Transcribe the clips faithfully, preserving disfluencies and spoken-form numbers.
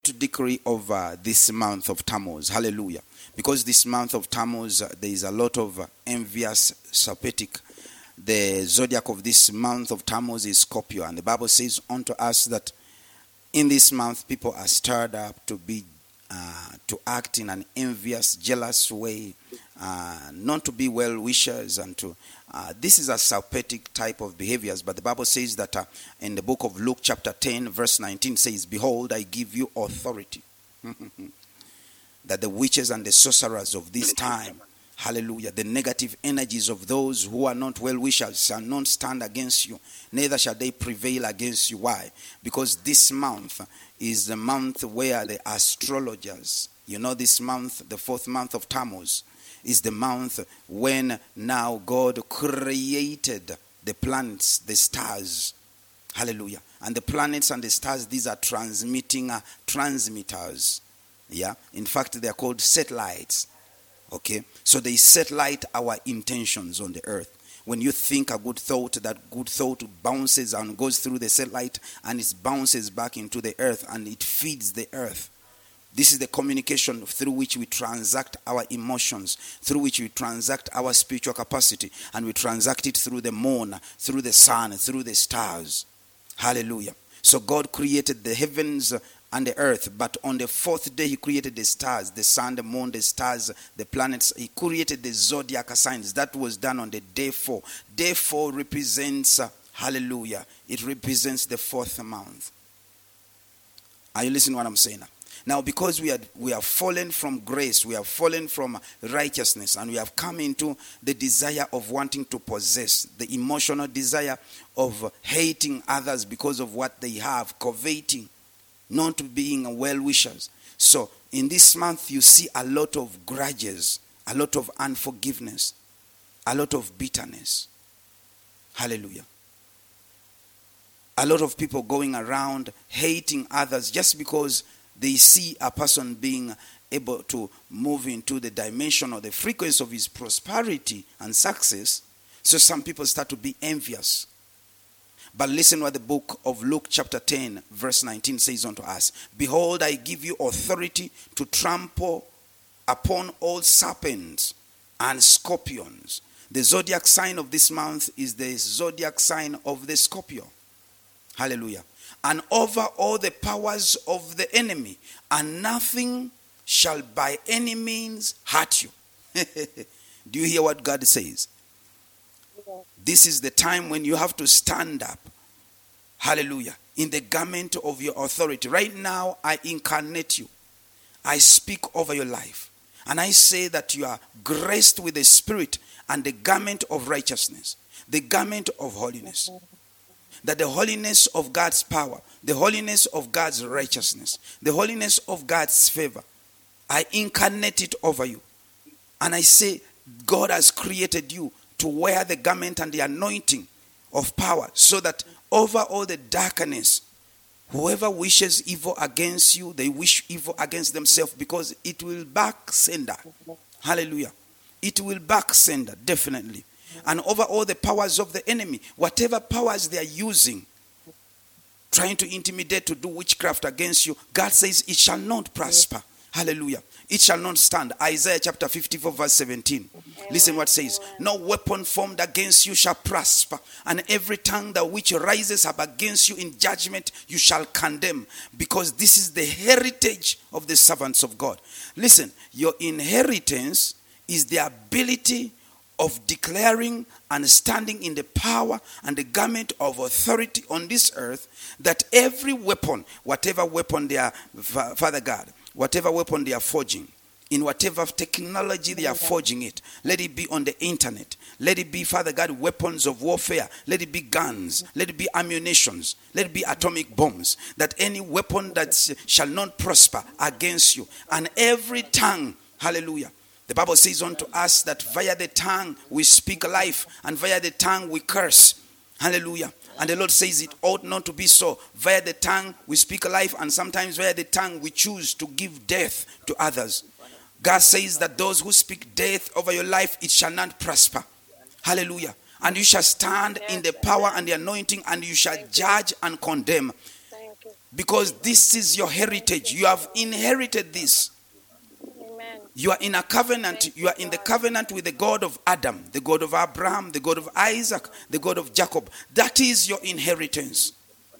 to decree over this month of Tammuz. Hallelujah. Because this month of Tammuz, uh, there is a lot of uh, envious Serpetic. The zodiac of this month of Tammuz is Scorpio. And the Bible says unto us that in this month, people are stirred up to be, uh, to act in an envious, jealous way, uh, not to be well-wishers, and to, uh, this is a Serpetic type of behaviors. But the Bible says that uh, in the book of Luke chapter ten, verse nineteen says, behold, I give you authority, that the witches and the sorcerers of this time, hallelujah, the negative energies of those who are not well-wishers shall not stand against you, neither shall they prevail against you. Why? Because this month is the month where the astrologers, you know, this month, the fourth month of Tammuz, is the month when now God created the planets, the stars. Hallelujah. And the planets and the stars, these are transmitting uh, transmitters. Yeah. In fact, they are called satellites. Okay. So they satellite our intentions on the earth. When you think a good thought, that good thought bounces and goes through the satellite and it bounces back into the earth and it feeds the earth. This is the communication through which we transact our emotions, through which we transact our spiritual capacity, and we transact it through the moon, through the sun, through the stars. Hallelujah. So God created the heavens and the earth, but on the fourth day he created the stars, the sun, the moon, the stars, the planets. He created the zodiac signs. That was done on the day four. Day four represents, uh, hallelujah, it represents the fourth month. Are you listening to what I'm saying now? Now, because we are we are fallen from grace, we have fallen from righteousness, and we have come into the desire of wanting to possess, the emotional desire of hating others because of what they have, coveting, not being well-wishers. So, in this month, you see a lot of grudges, a lot of unforgiveness, a lot of bitterness. Hallelujah. A lot of people going around hating others just because they see a person being able to move into the dimension or the frequency of his prosperity and success. So some people start to be envious. But listen what the book of Luke chapter ten verse nineteen says unto us. Behold, I give you authority to trample upon all serpents and scorpions. The zodiac sign of this month is the zodiac sign of the Scorpio. Hallelujah. And over all the powers of the enemy, and nothing shall by any means hurt you. Do you hear what God says? Yeah. This is the time when you have to stand up. Hallelujah. In the garment of your authority. Right now, I incarnate you. I speak over your life. And I say that you are graced with the Spirit and the garment of righteousness, the garment of holiness. That the holiness of God's power, the holiness of God's righteousness, the holiness of God's favor, I incarnate it over you. And I say, God has created you to wear the garment and the anointing of power, so that over all the darkness, whoever wishes evil against you, they wish evil against themselves, because it will back sender. Hallelujah. It will back sender, definitely. And over all the powers of the enemy, whatever powers they are using, trying to intimidate, to do witchcraft against you, God says it shall not prosper. Hallelujah. It shall not stand. Isaiah chapter fifty-four verse seventeen. Listen what it says. No weapon formed against you shall prosper, and every tongue that which rises up against you in judgment you shall condemn, because this is the heritage of the servants of God. Listen, your inheritance is the ability of declaring and standing in the power and the garment of authority on this earth, that every weapon, whatever weapon they are, Father God, whatever weapon they are forging, in whatever technology they are forging it, let it be on the internet, let it be, Father God, weapons of warfare, let it be guns, let it be ammunitions, let it be atomic bombs, that any weapon that shall not prosper against you, and every tongue, hallelujah. The Bible says unto us that via the tongue we speak life, and via the tongue we curse. Hallelujah. And the Lord says it ought not to be so. Via the tongue we speak life, and sometimes via the tongue we choose to give death to others. God says that those who speak death over your life, it shall not prosper. Hallelujah. And you shall stand in the power and the anointing, and you shall judge and condemn. Because this is your heritage. You have inherited this. Amen. You are in a covenant. You are in the covenant with the God of Adam, the God of Abraham, the God of Isaac, the God of Jacob. That is your inheritance.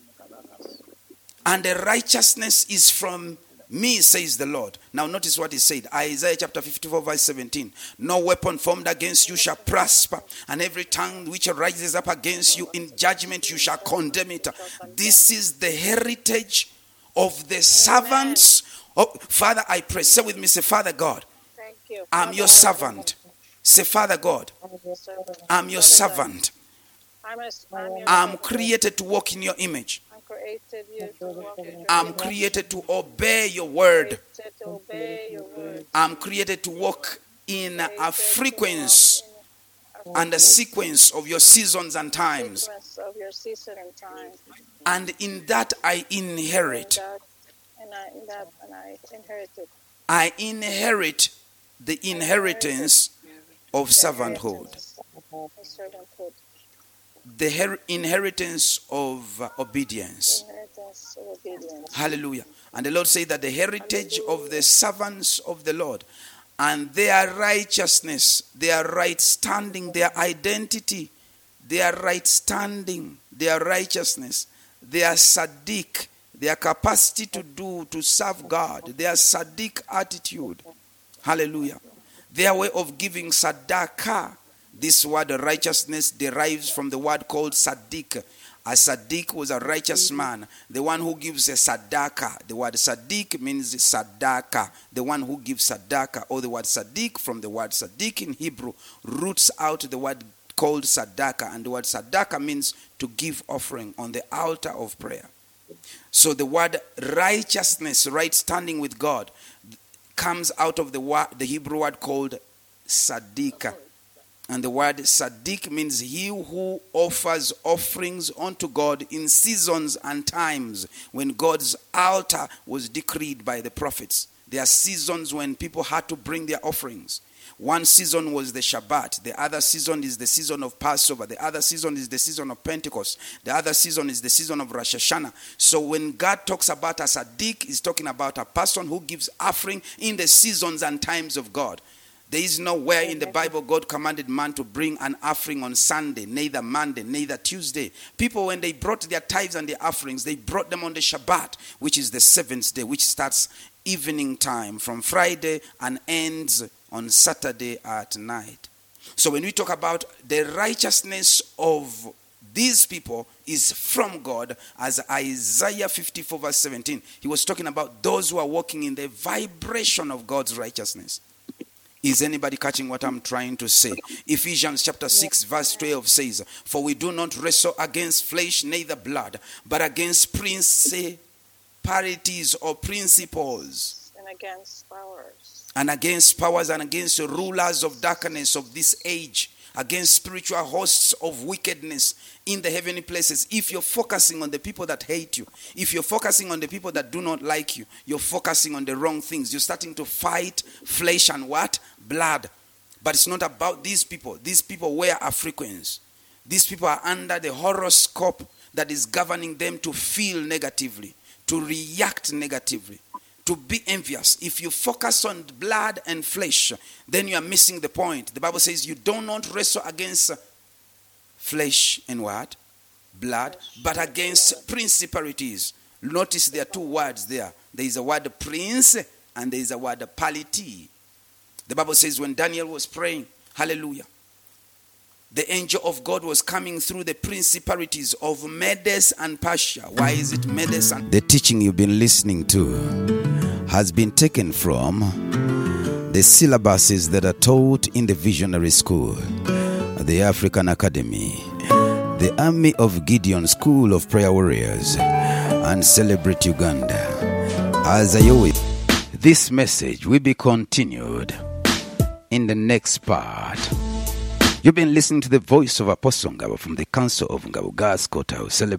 And the righteousness is from me, says the Lord. Now notice what he said. Isaiah chapter fifty-four verse seventeen. No weapon formed against you shall prosper, and every tongue which rises up against you in judgment you shall condemn it. This is the heritage of the servants. Oh, Father, I pray. Say with me, say, Father God, Thank you. I'm your servant. Say, Father God, I'm your servant. I'm, a, I'm, your I'm servant. created to walk in your image. I'm created you to walk in your I'm image. created to obey your word. Created to obey your word. I'm created to walk in a Created to frequency walk in and a sequence of your seasons and a times. sequence of your season and time. And in that I In inherit. that, and I, in that, and I inherited I inherit the inheritance of servanthood. inheritance of servanthood, The her- inheritance of uh, obedience. inheritance of obedience. Hallelujah. And the Lord said that the heritage of the servants of the Lord and their righteousness, their right standing, their identity, their right standing, their righteousness, their sadiq, their capacity to do, to serve God, their sadiq attitude. Hallelujah. Their way of giving sadaqah. This word righteousness derives from the word called sadiq. A sadiq was a righteous man, the one who gives a sadaqah. The word sadiq means sadaqah, the one who gives sadaqah, or the word sadiq from the word sadiq in Hebrew roots out the word called sadaqah, and the word sadaqah means to give offering on the altar of prayer. So the word righteousness, right standing with God, comes out of the word, the Hebrew word called sadiq. And the word sadiq means he who offers offerings unto God in seasons and times when God's altar was decreed by the prophets. There are seasons when people had to bring their offerings. One season was the Shabbat. The other season is the season of Passover. The other season is the season of Pentecost. The other season is the season of Rosh Hashanah. So when God talks about a sadiq, he's talking about a person who gives offering in the seasons and times of God. There is nowhere in the Bible God commanded man to bring an offering on Sunday, neither Monday, neither Tuesday. People, when they brought their tithes and their offerings, they brought them on the Shabbat, which is the seventh day, which starts evening time from Friday and ends on Saturday at night. So when we talk about the righteousness of these people is from God, as Isaiah fifty-four verse seventeen, he was talking about those who are walking in the vibration of God's righteousness. Is anybody catching what I'm trying to say? Ephesians chapter six verse twelve says, for we do not wrestle against flesh, neither blood, but against principalities or principles. And against powers. And against powers and against the rulers of darkness of this age. Against spiritual hosts of wickedness in the heavenly places. If you're focusing on the people that hate you, if you're focusing on the people that do not like you, you're focusing on the wrong things. You're starting to fight flesh and what? Blood. But it's not about these people. These people wear a frequency. These people are under the horoscope that is governing them to feel negatively, to react negatively, to be envious. If you focus on blood and flesh, then you are missing the point. The Bible says you do not wrestle against flesh and what? Blood, but against principalities. Notice there are two words there. There is a word prince and there is a word polity. The Bible says when Daniel was praying, hallelujah, the angel of God was coming through the principalities of Medes and Persia. Why is it Medes and... The teaching you've been listening to has been taken from the syllabuses that are taught in the Visionary School, the African Academy, the Army of Gideon School of Prayer Warriors, and Celebrate Uganda. As I always, this message will be continued in the next part. You've been listening to the voice of Apostle Ngabo from the Council of Ngabo God's Courthouse. Celebrate